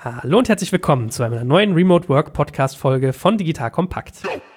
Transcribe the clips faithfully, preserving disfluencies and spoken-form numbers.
Hallo und herzlich willkommen zu einer neuen Remote Work Podcast Folge von Digital Kompakt.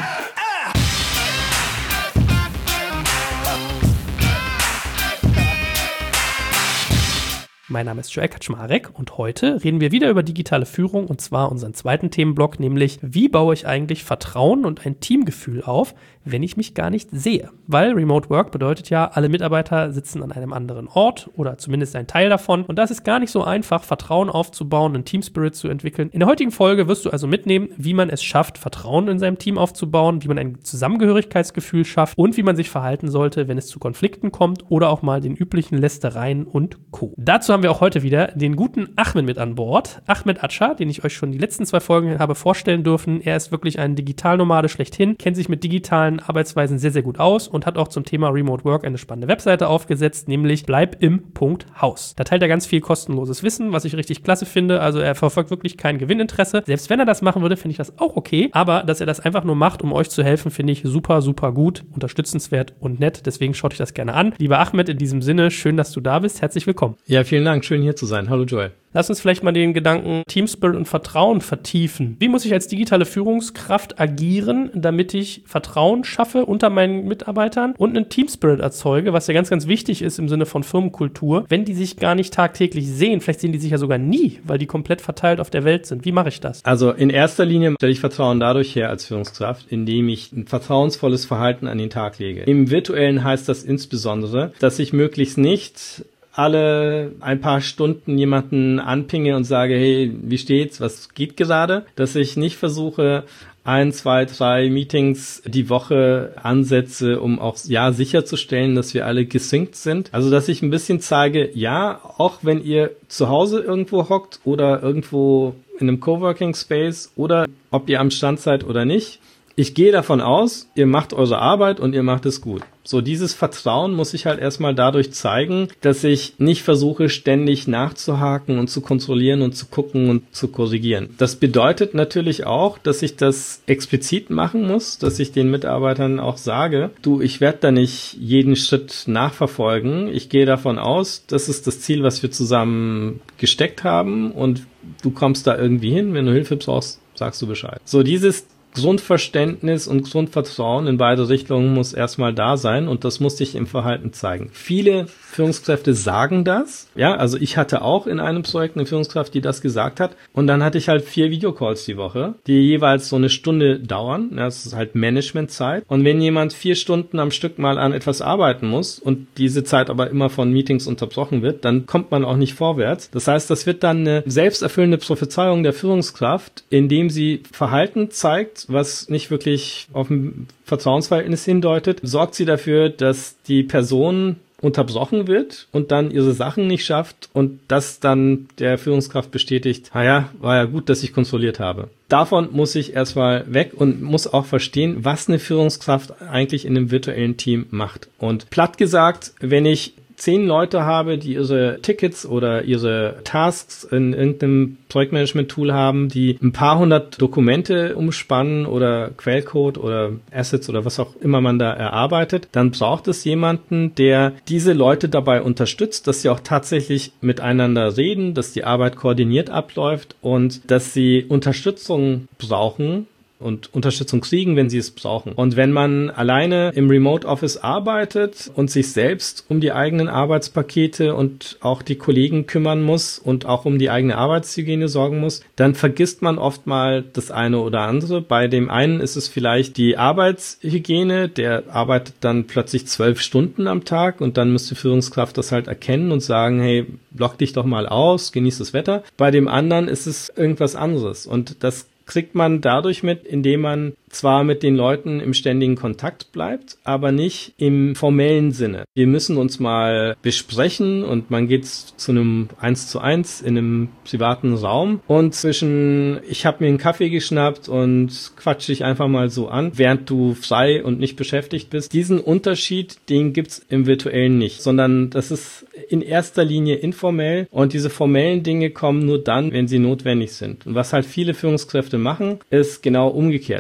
Mein Name ist Joel Kaczmarek und heute reden wir wieder über digitale Führung und zwar unseren zweiten Themenblock, nämlich wie baue ich eigentlich Vertrauen und ein Teamgefühl auf, wenn ich mich gar nicht sehe. Weil Remote Work bedeutet ja, alle Mitarbeiter sitzen an einem anderen Ort oder zumindest ein Teil davon und da ist es gar nicht so einfach, Vertrauen aufzubauen, einen Teamspirit zu entwickeln. In der heutigen Folge wirst du also mitnehmen, wie man es schafft, Vertrauen in seinem Team aufzubauen, wie man ein Zusammengehörigkeitsgefühl schafft und wie man sich verhalten sollte, wenn es zu Konflikten kommt oder auch mal den üblichen Lästereien und Co. Dazu haben wir auch heute wieder den guten Ahmed mit an Bord. Ahmed Atscher, den ich euch schon die letzten zwei Folgen habe vorstellen dürfen. Er ist wirklich ein Digitalnomade schlechthin, kennt sich mit digitalen Arbeitsweisen sehr, sehr gut aus und hat auch zum Thema Remote Work eine spannende Webseite aufgesetzt, nämlich bleib im Punkt Haus. Da teilt er ganz viel kostenloses Wissen, was ich richtig klasse finde. Also er verfolgt wirklich kein Gewinninteresse. Selbst wenn er das machen würde, finde ich das auch okay. Aber dass er das einfach nur macht, um euch zu helfen, finde ich super, super gut, unterstützenswert und nett. Deswegen schaut euch das gerne an. Lieber Ahmed, in diesem Sinne, schön, dass du da bist. Herzlich willkommen. Ja, vielen Dank. Schön hier zu sein. Hallo Joel. Lass uns vielleicht mal den Gedanken Teamspirit und Vertrauen vertiefen. Wie muss ich als digitale Führungskraft agieren, damit ich Vertrauen schaffe unter meinen Mitarbeitern und einen Teamspirit erzeuge, was ja ganz, ganz wichtig ist im Sinne von Firmenkultur, wenn die sich gar nicht tagtäglich sehen. Vielleicht sehen die sich ja sogar nie, weil die komplett verteilt auf der Welt sind. Wie mache ich das? Also in erster Linie stelle ich Vertrauen dadurch her als Führungskraft, indem ich ein vertrauensvolles Verhalten an den Tag lege. Im Virtuellen heißt das insbesondere, dass ich möglichst nicht alle ein paar Stunden jemanden anpinge und sage, hey, wie steht's, was geht gerade? Dass ich nicht versuche, ein, zwei, drei Meetings die Woche ansetze, um auch ja sicherzustellen, dass wir alle gesynkt sind. Also, dass ich ein bisschen zeige, ja, auch wenn ihr zu Hause irgendwo hockt oder irgendwo in einem Coworking Space oder ob ihr am Stand seid oder nicht, ich gehe davon aus, ihr macht eure Arbeit und ihr macht es gut. So, dieses Vertrauen muss ich halt erstmal dadurch zeigen, dass ich nicht versuche, ständig nachzuhaken und zu kontrollieren und zu gucken und zu korrigieren. Das bedeutet natürlich auch, dass ich das explizit machen muss, dass ich den Mitarbeitern auch sage, du, ich werde da nicht jeden Schritt nachverfolgen. Ich gehe davon aus, das ist das Ziel, was wir zusammen gesteckt haben und du kommst da irgendwie hin. Wenn du Hilfe brauchst, sagst du Bescheid. So, dieses Grundverständnis und Grundvertrauen in beide Richtungen muss erstmal da sein und das muss sich im Verhalten zeigen. Viele Führungskräfte sagen das. Ja, also ich hatte auch in einem Projekt eine Führungskraft, die das gesagt hat und dann hatte ich halt vier Videocalls die Woche, die jeweils so eine Stunde dauern. Ja, das ist halt Managementzeit. Und wenn jemand vier Stunden am Stück mal an etwas arbeiten muss und diese Zeit aber immer von Meetings unterbrochen wird, dann kommt man auch nicht vorwärts. Das heißt, das wird dann eine selbsterfüllende Prophezeiung der Führungskraft, indem sie Verhalten zeigt, was nicht wirklich auf ein Vertrauensverhältnis hindeutet, sorgt sie dafür, dass die Person unterbrochen wird und dann ihre Sachen nicht schafft und das dann der Führungskraft bestätigt, naja, war ja gut, dass ich kontrolliert habe. Davon muss ich erstmal weg und muss auch verstehen, was eine Führungskraft eigentlich in einem virtuellen Team macht. Und platt gesagt, wenn ich zehn Leute habe, die ihre Tickets oder ihre Tasks in irgendeinem Projektmanagement-Tool haben, die ein paar hundert Dokumente umspannen oder Quellcode oder Assets oder was auch immer man da erarbeitet, dann braucht es jemanden, der diese Leute dabei unterstützt, dass sie auch tatsächlich miteinander reden, dass die Arbeit koordiniert abläuft und dass sie Unterstützung brauchen, und Unterstützung kriegen, wenn sie es brauchen. Und wenn man alleine im Remote Office arbeitet und sich selbst um die eigenen Arbeitspakete und auch die Kollegen kümmern muss und auch um die eigene Arbeitshygiene sorgen muss, dann vergisst man oft mal das eine oder andere. Bei dem einen ist es vielleicht die Arbeitshygiene, der arbeitet dann plötzlich zwölf Stunden am Tag und dann müsste die Führungskraft das halt erkennen und sagen, hey, block dich doch mal aus, genieß das Wetter. Bei dem anderen ist es irgendwas anderes und das kriegt man dadurch mit, indem man zwar mit den Leuten im ständigen Kontakt bleibt, aber nicht im formellen Sinne. Wir müssen uns mal besprechen und man geht zu einem eins zu eins in einem privaten Raum und zwischen ich habe mir einen Kaffee geschnappt und quatsch dich einfach mal so an, während du frei und nicht beschäftigt bist. Diesen Unterschied, den gibt's im Virtuellen nicht, sondern das ist in erster Linie informell und diese formellen Dinge kommen nur dann, wenn sie notwendig sind. Und was halt viele Führungskräfte machen, ist genau umgekehrt. Es wird immer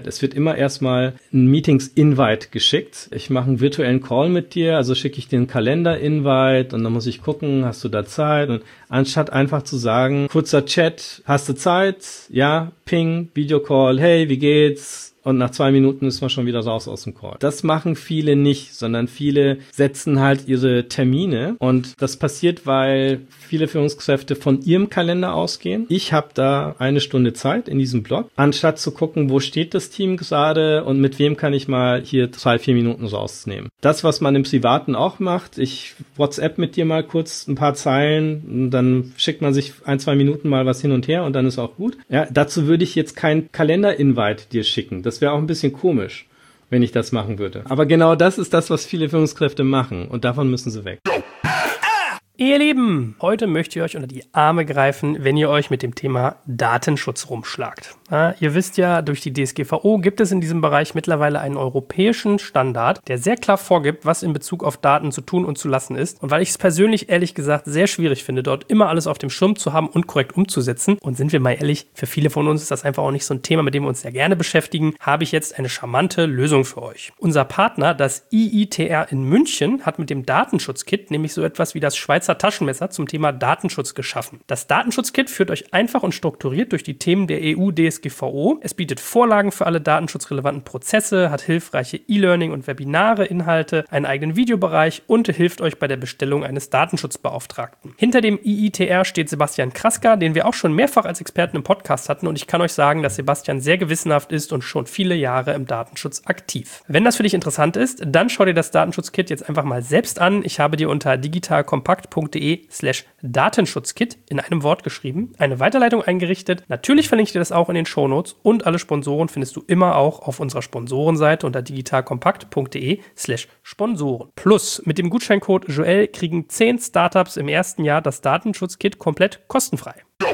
immer erstmal einen Meetings-Invite geschickt. Ich mache einen virtuellen Call mit dir, also schicke ich dir einen Kalender-Invite und dann muss ich gucken, hast du da Zeit? Und anstatt einfach zu sagen, kurzer Chat, hast du Zeit? Ja, Ping, Videocall, hey, wie geht's? Und nach zwei Minuten ist man schon wieder raus aus dem Call. Das machen viele nicht, sondern viele setzen halt ihre Termine. Und das passiert, weil viele Führungskräfte von ihrem Kalender ausgehen. Ich habe da eine Stunde Zeit in diesem Blog, anstatt zu gucken, wo steht das Team gerade und mit wem kann ich mal hier drei, vier Minuten rausnehmen. Das, was man im Privaten auch macht, ich WhatsApp mit dir mal kurz ein paar Zeilen und dann schickt man sich ein, zwei Minuten mal was hin und her und dann ist auch gut. Ja, dazu würde ich jetzt kein Kalender-Invite dir schicken. Das wäre auch ein bisschen komisch, wenn ich das machen würde. Aber genau das ist das, was viele Führungskräfte machen und davon müssen sie weg. Ihr Lieben, heute möchte ich euch unter die Arme greifen, wenn ihr euch mit dem Thema Datenschutz rumschlagt. Ja, ihr wisst ja, durch die D S G V O gibt es in diesem Bereich mittlerweile einen europäischen Standard, der sehr klar vorgibt, was in Bezug auf Daten zu tun und zu lassen ist. Und weil ich es persönlich ehrlich gesagt sehr schwierig finde, dort immer alles auf dem Schirm zu haben und korrekt umzusetzen, und sind wir mal ehrlich, für viele von uns ist das einfach auch nicht so ein Thema, mit dem wir uns sehr gerne beschäftigen, habe ich jetzt eine charmante Lösung für euch. Unser Partner, das I I T R in München, hat mit dem Datenschutzkit nämlich so etwas wie das Schweizer Taschenmesser zum Thema Datenschutz geschaffen. Das Datenschutzkit führt euch einfach und strukturiert durch die Themen der E U D S G V O. Es bietet Vorlagen für alle datenschutzrelevanten Prozesse, hat hilfreiche E-Learning und Webinare, Inhalte, einen eigenen Videobereich und hilft euch bei der Bestellung eines Datenschutzbeauftragten. Hinter dem I I T R steht Sebastian Kraska, den wir auch schon mehrfach als Experten im Podcast hatten, und ich kann euch sagen, dass Sebastian sehr gewissenhaft ist und schon viele Jahre im Datenschutz aktiv. Wenn das für dich interessant ist, dann schau dir das Datenschutzkit jetzt einfach mal selbst an. Ich habe dir unter digitalkompakt punkt de slash Datenschutzkit in einem Wort geschrieben, eine Weiterleitung eingerichtet. Natürlich verlinke ich dir das auch in den Shownotes und alle Sponsoren findest du immer auch auf unserer Sponsorenseite unter digitalkompakt punkt de slash Sponsoren. Plus, mit dem Gutscheincode Joel kriegen zehn Startups im ersten Jahr das Datenschutzkit komplett kostenfrei.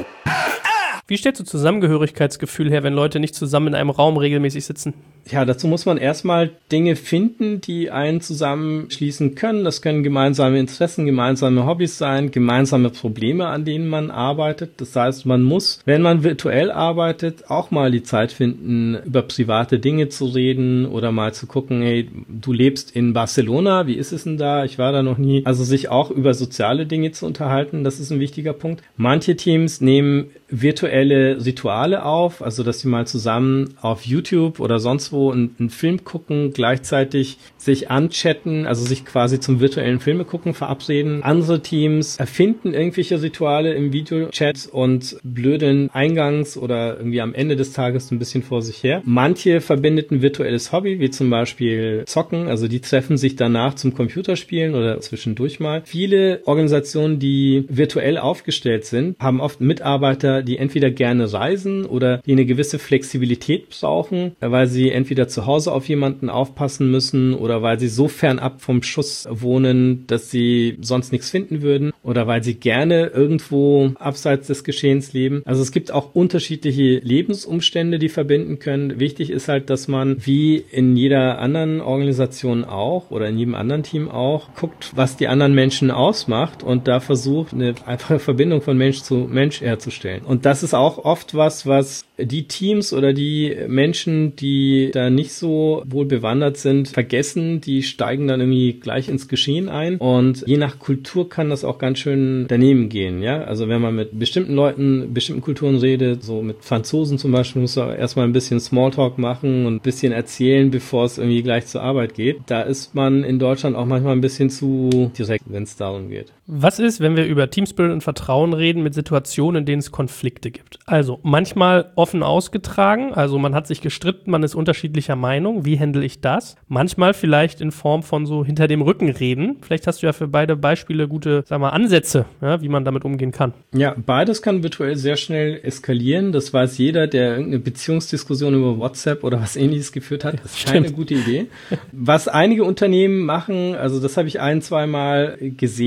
Wie steht so Zusammengehörigkeitsgefühl her, wenn Leute nicht zusammen in einem Raum regelmäßig sitzen? Ja, dazu muss man erstmal Dinge finden, die einen zusammenschließen können. Das können gemeinsame Interessen, gemeinsame Hobbys sein, gemeinsame Probleme, an denen man arbeitet. Das heißt, man muss, wenn man virtuell arbeitet, auch mal die Zeit finden, über private Dinge zu reden oder mal zu gucken, hey, du lebst in Barcelona, wie ist es denn da? Ich war da noch nie. Also sich auch über soziale Dinge zu unterhalten, das ist ein wichtiger Punkt. Manche Teams nehmen virtuelle Rituale auf, also dass sie mal zusammen auf YouTube oder sonst wo einen, einen Film gucken, gleichzeitig sich anchatten, also sich quasi zum virtuellen Filme gucken verabreden. Andere Teams erfinden irgendwelche Rituale im Videochat und blödeln eingangs oder irgendwie am Ende des Tages ein bisschen vor sich her. Manche verbindet ein virtuelles Hobby, wie zum Beispiel Zocken, also die treffen sich danach zum Computerspielen oder zwischendurch mal. Viele Organisationen, die virtuell aufgestellt sind, haben oft Mitarbeiter, die entweder gerne reisen oder die eine gewisse Flexibilität brauchen, weil sie entweder zu Hause auf jemanden aufpassen müssen oder weil sie so fernab vom Schuss wohnen, dass sie sonst nichts finden würden oder weil sie gerne irgendwo abseits des Geschehens leben. Also es gibt auch unterschiedliche Lebensumstände, die verbinden können. Wichtig ist halt, dass man wie in jeder anderen Organisation auch oder in jedem anderen Team auch guckt, was die anderen Menschen ausmacht und da versucht, eine einfache Verbindung von Mensch zu Mensch herzustellen. Und das ist auch oft was, was die Teams oder die Menschen, die da nicht so wohl bewandert sind, vergessen. Die steigen dann irgendwie gleich ins Geschehen ein. Und je nach Kultur kann das auch ganz schön daneben gehen. Ja, also wenn man mit bestimmten Leuten, bestimmten Kulturen redet, so mit Franzosen zum Beispiel, muss man erstmal ein bisschen Smalltalk machen und ein bisschen erzählen, bevor es irgendwie gleich zur Arbeit geht. Da ist man in Deutschland auch manchmal ein bisschen zu direkt, wenn es darum geht. Was ist, wenn wir über Teamspirit und Vertrauen reden, mit Situationen, in denen es Konflikte gibt? Also manchmal offen ausgetragen, also man hat sich gestritten, man ist unterschiedlicher Meinung. Wie handle ich das? Manchmal vielleicht in Form von so hinter dem Rücken reden. Vielleicht hast du ja für beide Beispiele gute, sag mal, Ansätze, ja, wie man damit umgehen kann. Ja, beides kann virtuell sehr schnell eskalieren. Das weiß jeder, der irgendeine Beziehungsdiskussion über WhatsApp oder was Ähnliches geführt hat. Das ist keine gute Idee. Was einige Unternehmen machen, also das habe ich ein, zwei Mal gesehen, ist,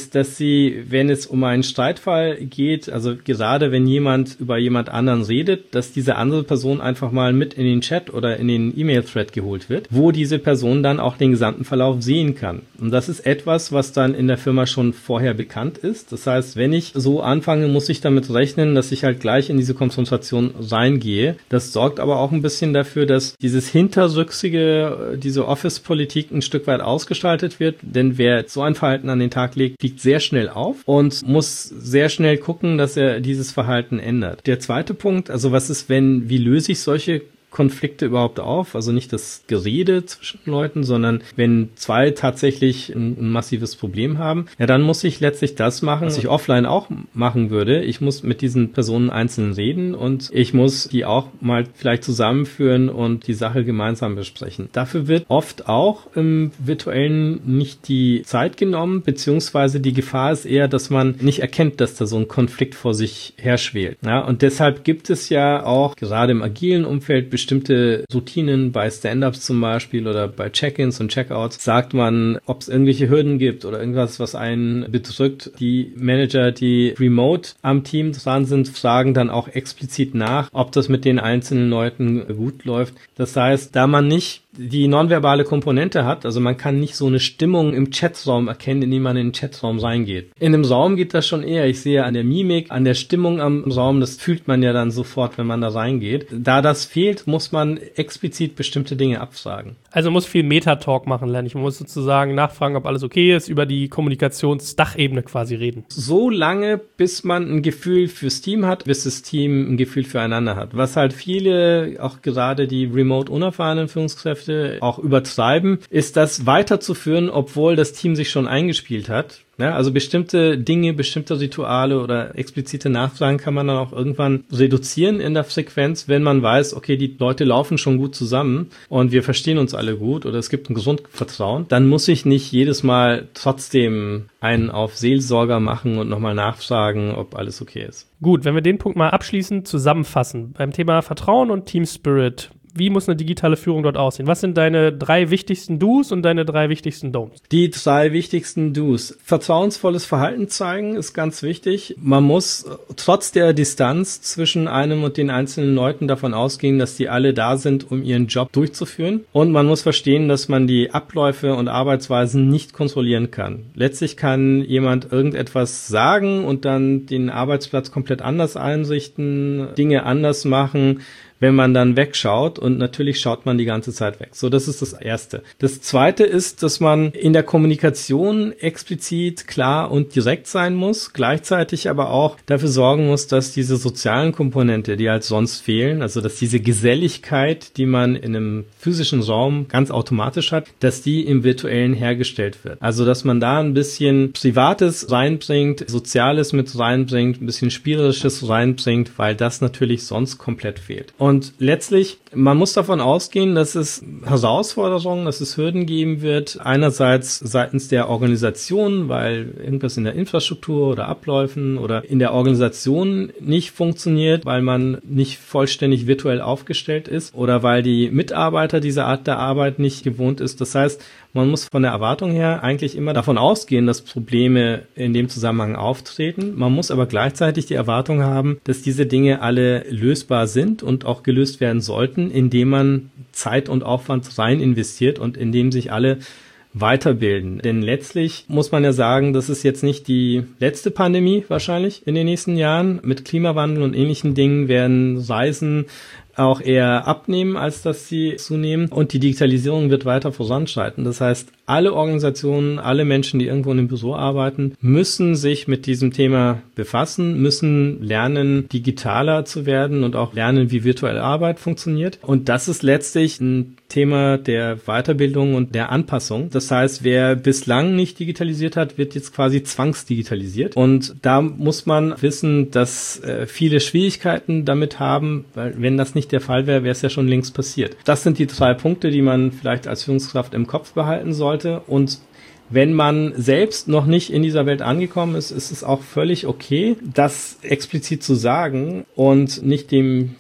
ist, dass sie, wenn es um einen Streitfall geht, also gerade wenn jemand über jemand anderen redet, dass diese andere Person einfach mal mit in den Chat oder in den E-Mail-Thread geholt wird, wo diese Person dann auch den gesamten Verlauf sehen kann. Und das ist etwas, was dann in der Firma schon vorher bekannt ist. Das heißt, wenn ich so anfange, muss ich damit rechnen, dass ich halt gleich in diese Konfrontation reingehe. Das sorgt aber auch ein bisschen dafür, dass dieses hinterrücksige, diese Office-Politik ein Stück weit ausgestaltet wird. Denn wer so ein Verhalten an den Tag legt, fliegt sehr schnell auf und muss sehr schnell gucken, dass er dieses Verhalten ändert. Der zweite Punkt, also was ist, wenn, wie löse ich solche Konflikte überhaupt auf? Also nicht das Gerede zwischen Leuten, sondern wenn zwei tatsächlich ein, ein massives Problem haben, ja, dann muss ich letztlich das machen, was ich offline auch machen würde. Ich muss mit diesen Personen einzeln reden und ich muss die auch mal vielleicht zusammenführen und die Sache gemeinsam besprechen. Dafür wird oft auch im Virtuellen nicht die Zeit genommen, beziehungsweise die Gefahr ist eher, dass man nicht erkennt, dass da so ein Konflikt vor sich herschwelt. Ja, und deshalb gibt es ja auch gerade im agilen Umfeld bestimmte Routinen bei Stand-Ups zum Beispiel oder bei Check-ins und Check-outs, sagt man, ob es irgendwelche Hürden gibt oder irgendwas, was einen bedrückt. Die Manager, die remote am Team dran sind, fragen dann auch explizit nach, ob das mit den einzelnen Leuten gut läuft. Das heißt, da man nicht die nonverbale Komponente hat, also man kann nicht so eine Stimmung im Chatraum erkennen, indem man in den Chatraum reingeht. In einem Raum geht das schon eher. Ich sehe an der Mimik, an der Stimmung am Raum, das fühlt man ja dann sofort, wenn man da reingeht. Da das fehlt, muss man explizit bestimmte Dinge abfragen. Also muss viel Meta-Talk machen lernen. Ich muss sozusagen nachfragen, ob alles okay ist, über die Kommunikationsdachebene quasi reden. So lange, bis man ein Gefühl fürs Team hat, bis das Team ein Gefühl füreinander hat. Was halt viele, auch gerade die remote unerfahrenen Führungskräfte auch übertreiben, ist das weiterzuführen, obwohl das Team sich schon eingespielt hat. Ja, also bestimmte Dinge, bestimmte Rituale oder explizite Nachfragen kann man dann auch irgendwann reduzieren in der Frequenz, wenn man weiß, okay, die Leute laufen schon gut zusammen und wir verstehen uns alle gut oder es gibt ein Grundvertrauen. Dann muss ich nicht jedes Mal trotzdem einen auf Seelsorger machen und nochmal nachfragen, ob alles okay ist. Gut, wenn wir den Punkt mal abschließend zusammenfassen, beim Thema Vertrauen und Team Spirit, wie muss eine digitale Führung dort aussehen? Was sind deine drei wichtigsten Do's und deine drei wichtigsten Don'ts? Die drei wichtigsten Do's. Vertrauensvolles Verhalten zeigen ist ganz wichtig. Man muss trotz der Distanz zwischen einem und den einzelnen Leuten davon ausgehen, dass die alle da sind, um ihren Job durchzuführen. Und man muss verstehen, dass man die Abläufe und Arbeitsweisen nicht kontrollieren kann. Letztlich kann jemand irgendetwas sagen und dann den Arbeitsplatz komplett anders einrichten, Dinge anders machen, wenn man dann wegschaut, und natürlich schaut man die ganze Zeit weg. So, das ist das Erste. Das Zweite ist, dass man in der Kommunikation explizit klar und direkt sein muss, gleichzeitig aber auch dafür sorgen muss, dass diese sozialen Komponente, die halt sonst fehlen, also dass diese Geselligkeit, die man in einem physischen Raum ganz automatisch hat, dass die im Virtuellen hergestellt wird. Also, dass man da ein bisschen Privates reinbringt, Soziales mit reinbringt, ein bisschen Spielerisches reinbringt, weil das natürlich sonst komplett fehlt. Und Und letztlich, man muss davon ausgehen, dass es Herausforderungen, dass es Hürden geben wird. Einerseits seitens der Organisation, weil irgendwas in der Infrastruktur oder Abläufen oder in der Organisation nicht funktioniert, weil man nicht vollständig virtuell aufgestellt ist oder weil die Mitarbeiter diese Art der Arbeit nicht gewohnt ist. Das heißt, man muss von der Erwartung her eigentlich immer davon ausgehen, dass Probleme in dem Zusammenhang auftreten. Man muss aber gleichzeitig die Erwartung haben, dass diese Dinge alle lösbar sind und auch gelöst werden sollten, indem man Zeit und Aufwand rein investiert und indem sich alle weiterbilden. Denn letztlich muss man ja sagen, das ist jetzt nicht die letzte Pandemie wahrscheinlich in den nächsten Jahren. Mit Klimawandel und ähnlichen Dingen werden Reisen auch eher abnehmen, als dass sie zunehmen. Und die Digitalisierung wird weiter voranschreiten. Das heißt, alle Organisationen, alle Menschen, die irgendwo in einem Büro arbeiten, müssen sich mit diesem Thema befassen, müssen lernen, digitaler zu werden und auch lernen, wie virtuelle Arbeit funktioniert. Und das ist letztlich ein Thema der Weiterbildung und der Anpassung. Das heißt, wer bislang nicht digitalisiert hat, wird jetzt quasi zwangsdigitalisiert. Und da muss man wissen, dass äh, viele Schwierigkeiten damit haben, weil wenn das nicht der Fall wäre, wäre es ja schon längst passiert. Das sind die drei Punkte, die man vielleicht als Führungskraft im Kopf behalten sollte. Und wenn man selbst noch nicht in dieser Welt angekommen ist, ist es auch völlig okay, das explizit zu sagen und nicht dem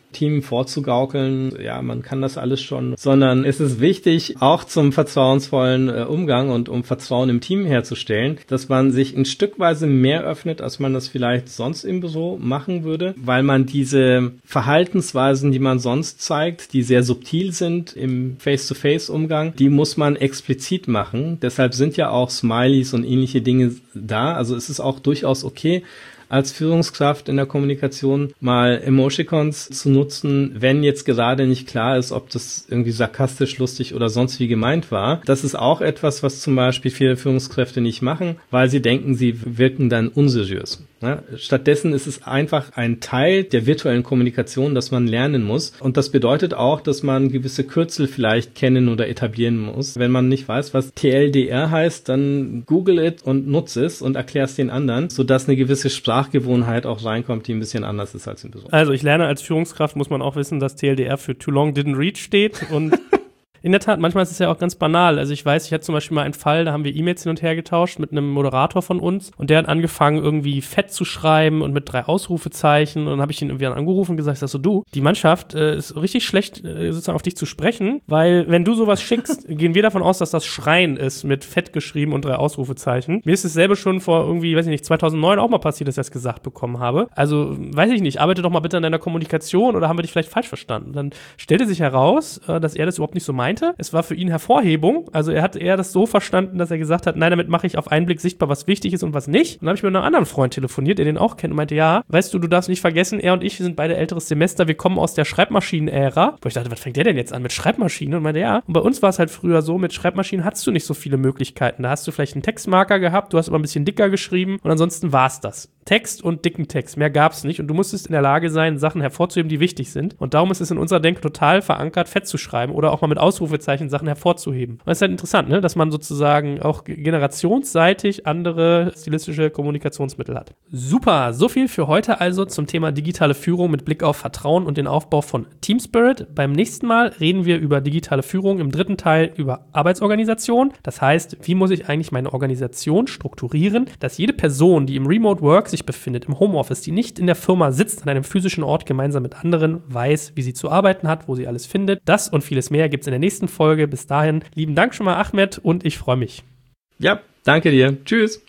Team vorzugaukeln, ja, man kann das alles schon, sondern es ist wichtig, auch zum vertrauensvollen äh, Umgang und um Vertrauen im Team herzustellen, dass man sich ein Stückweise mehr öffnet, als man das vielleicht sonst im Büro machen würde, weil man diese Verhaltensweisen, die man sonst zeigt, die sehr subtil sind im Face-to-Face-Umgang, die muss man explizit machen. Deshalb sind ja auch Smileys und ähnliche Dinge da. Also es ist auch durchaus okay, als Führungskraft in der Kommunikation mal Emoticons zu nutzen, wenn jetzt gerade nicht klar ist, ob das irgendwie sarkastisch, lustig oder sonst wie gemeint war. Das ist auch etwas, was zum Beispiel viele Führungskräfte nicht machen, weil sie denken, sie wirken dann unseriös. Ja, stattdessen ist es einfach ein Teil der virtuellen Kommunikation, das man lernen muss. Und das bedeutet auch, dass man gewisse Kürzel vielleicht kennen oder etablieren muss. Wenn man nicht weiß, was T L D R heißt, dann google it und nutze es und erklär es den anderen, sodass eine gewisse Sprachgewohnheit auch reinkommt, die ein bisschen anders ist als im Büro. Also ich lerne als Führungskraft, muss man auch wissen, dass T L D R für Too Long Didn't Reach steht und in der Tat, manchmal ist es ja auch ganz banal. Also ich weiß, ich hatte zum Beispiel mal einen Fall, da haben wir E-Mails hin und her getauscht mit einem Moderator von uns und der hat angefangen, irgendwie fett zu schreiben und mit drei Ausrufezeichen und dann habe ich ihn irgendwie angerufen und gesagt, ich sag so, du, die Mannschaft äh, ist richtig schlecht, äh, sozusagen auf dich zu sprechen, weil wenn du sowas schickst, gehen wir davon aus, dass das Schreien ist mit fett geschrieben und drei Ausrufezeichen. Mir ist dasselbe schon vor irgendwie, weiß ich nicht, zweitausendneun auch mal passiert, dass ich das gesagt bekommen habe. Also, weiß ich nicht, arbeite doch mal bitte an deiner Kommunikation oder haben wir dich vielleicht falsch verstanden? Dann stellte sich heraus, äh, dass er das überhaupt nicht so meinte. Es war für ihn Hervorhebung. Also er hat eher das so verstanden, dass er gesagt hat, nein, damit mache ich auf einen Blick sichtbar, was wichtig ist und was nicht. Und dann habe ich mit einem anderen Freund telefoniert, der den auch kennt und meinte, ja, weißt du, du darfst nicht vergessen, er und ich, wir sind beide älteres Semester, wir kommen aus der Schreibmaschinen-Ära. Wo ich dachte, was fängt der denn jetzt an mit Schreibmaschinen? Und meinte, ja. Und bei uns war es halt früher so, mit Schreibmaschinen hattest du nicht so viele Möglichkeiten. Da hast du vielleicht einen Textmarker gehabt, du hast aber ein bisschen dicker geschrieben und ansonsten war es das. Text und dicken Text. Mehr gab es nicht und du musstest in der Lage sein, Sachen hervorzuheben, die wichtig sind. Und darum ist es in unserer Denke total verankert, fett zu schreiben oder auch mal mit Ausrufezeichen Sachen hervorzuheben. Und das ist halt interessant, ne? Dass man sozusagen auch generationsseitig andere stilistische Kommunikationsmittel hat. Super, so viel für heute also zum Thema digitale Führung mit Blick auf Vertrauen und den Aufbau von Team Spirit. Beim nächsten Mal reden wir über digitale Führung, im dritten Teil über Arbeitsorganisation. Das heißt, wie muss ich eigentlich meine Organisation strukturieren, dass jede Person, die im Remote Work sich befindet, im Homeoffice, die nicht in der Firma sitzt, an einem physischen Ort gemeinsam mit anderen, weiß, wie sie zu arbeiten hat, wo sie alles findet. Das und vieles mehr gibt es in der nächsten Folge. Bis dahin, lieben Dank schon mal, Ahmed, und ich freue mich. Ja, danke dir. Tschüss.